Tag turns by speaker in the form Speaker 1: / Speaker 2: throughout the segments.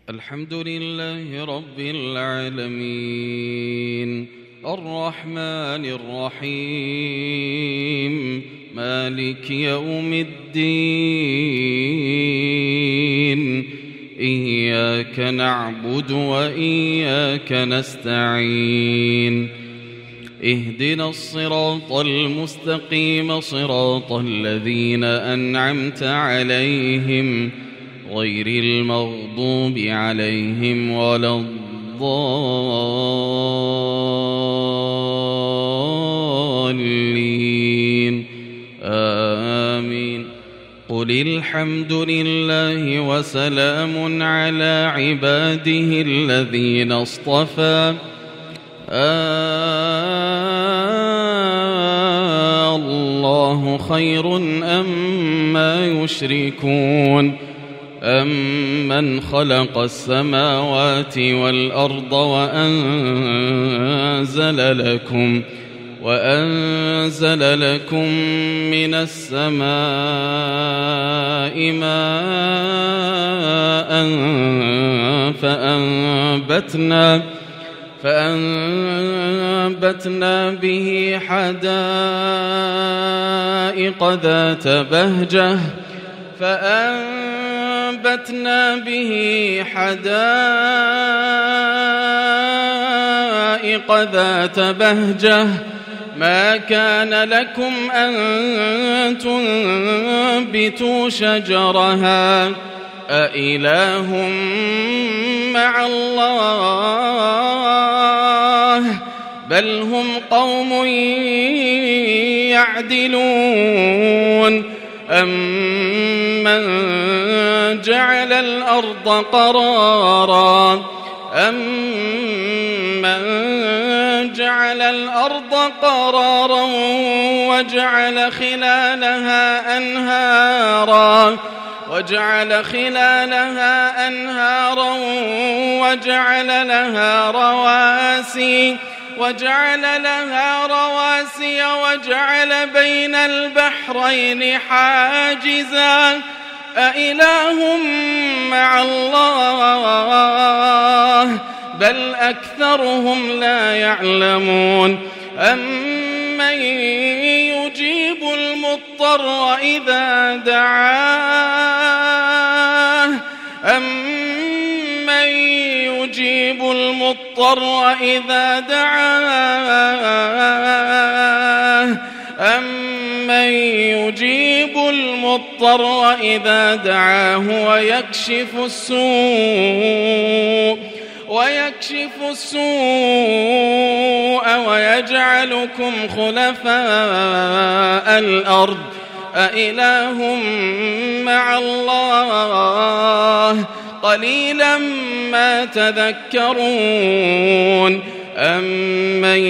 Speaker 1: الحمد لله رب العالمين الرحمن الرحيم مالك يوم الدين إياك نعبد وإياك نستعين اهدنا الصراط المستقيم صراط الذين أنعمت عليهم غير المغضوب عليهم ولا الضالين آمين. قل الحمد لله وسلام على عباده الذين اصطفى الله خير أما يشركون أمن خلق السماوات والأرض وأنزل لكم من السماء ماء فأنبتنا به حدائق ذات بهجة ما كان لكم أن تنبتوا شجرها أإله مع الله بل هم قوم يعدلون أمن جعل الأرض قرارا وجعل خلالها أنهارا وجعل لها رواسي وجعل بين البحرين حاجزا أإله مع الله بل أكثرهم لا يعلمون أمن يجيب المضطر إذا دعاه أمن يجيب المضطر إذا دعاه ويكشف السوء ويجعلكم خلفاء الأرض أإله مع الله قليلا ما تذكرون أمن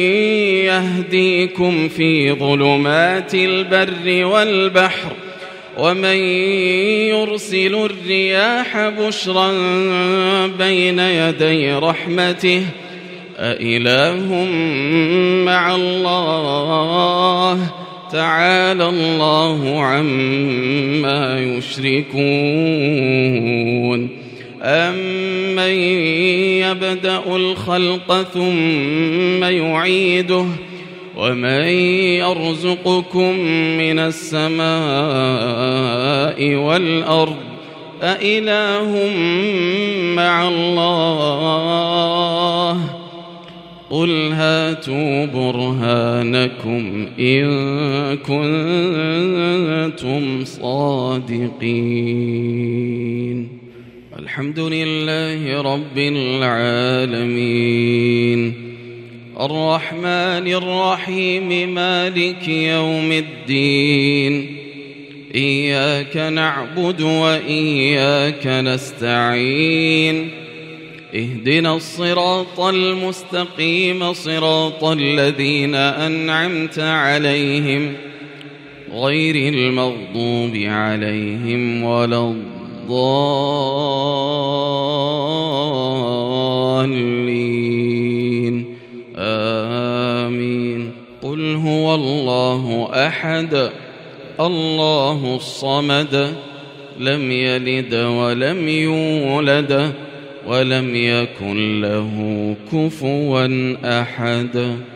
Speaker 1: يهديكم في ظلمات البر والبحر ومن يرسل الرياح بشرا بين يدي رحمته أإله مع الله تعالى الله عما يشركون أمن يبدأ الخلق ثم يعيده ومن يرزقكم من السماء والأرض أإله مع الله قل هاتوا برهانكم إن كنتم صادقين. الحمد لله رب العالمين الرحمن الرحيم مالك يوم الدين إياك نعبد وإياك نستعين اهدنا الصراط المستقيم صراط الذين أنعمت عليهم غير المغضوب عليهم ولا الضالين آمين. قل هو الله أحد الله الصمد لم يلد ولم يولد ولم يكن له كفوا أحد.